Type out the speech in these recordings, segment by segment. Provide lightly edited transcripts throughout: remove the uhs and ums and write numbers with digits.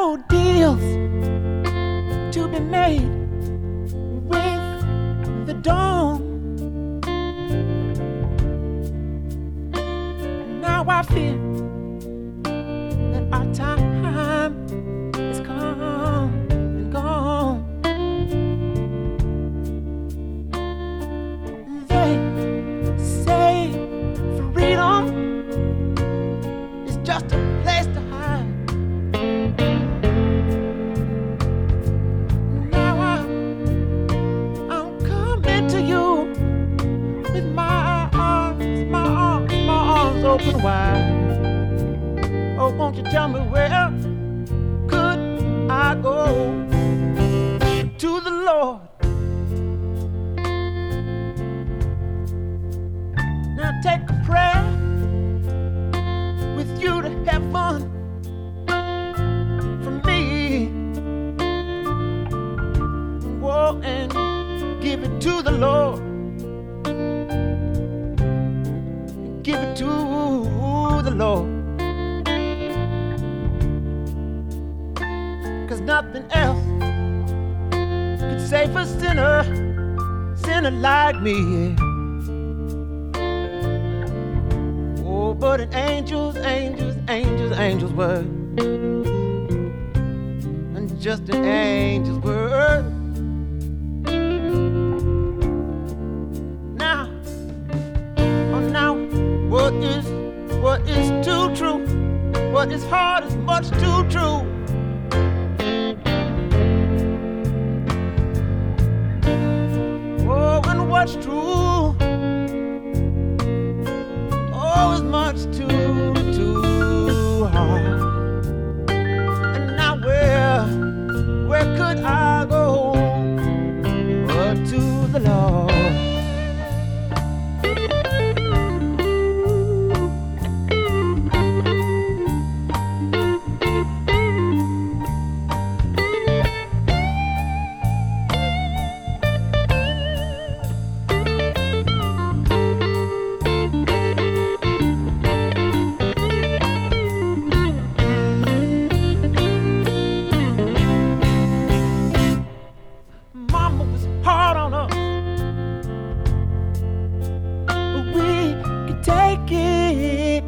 no deals to be made with the dawn. Now I feel that our time is come and gone. They say freedom is just a place to hide. Now I'm coming to you with my arms open wide. Oh, won't you tell me where could I go? To the Lord. Now take a prayer with you to heaven from me. Go and give it to the Lord. Give it to the Lord. 'Cause nothing else could save a sinner like me. Oh, but an angel's word, and just an angel's word. Now, what is too true? What is hard is much too true. Oh, and what's true? Oh, is much too hard. And now where could I go but to the Lord? Mama was hard on us, but we could take it.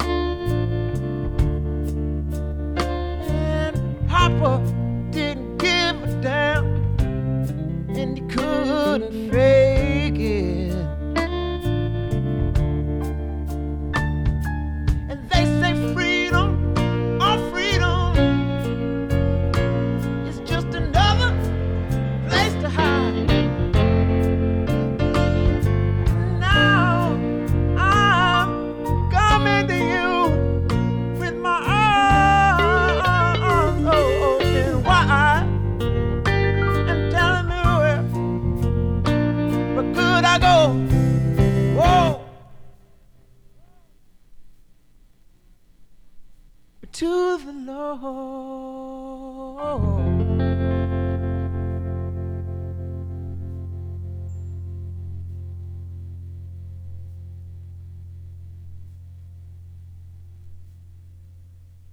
And Papa didn't give a damn, and he couldn't fake it. And they say freedom, our freedom, is just another place to hide. Now I'm coming to you with my arms open wide and telling me where could I go? Whoa, to the Lord.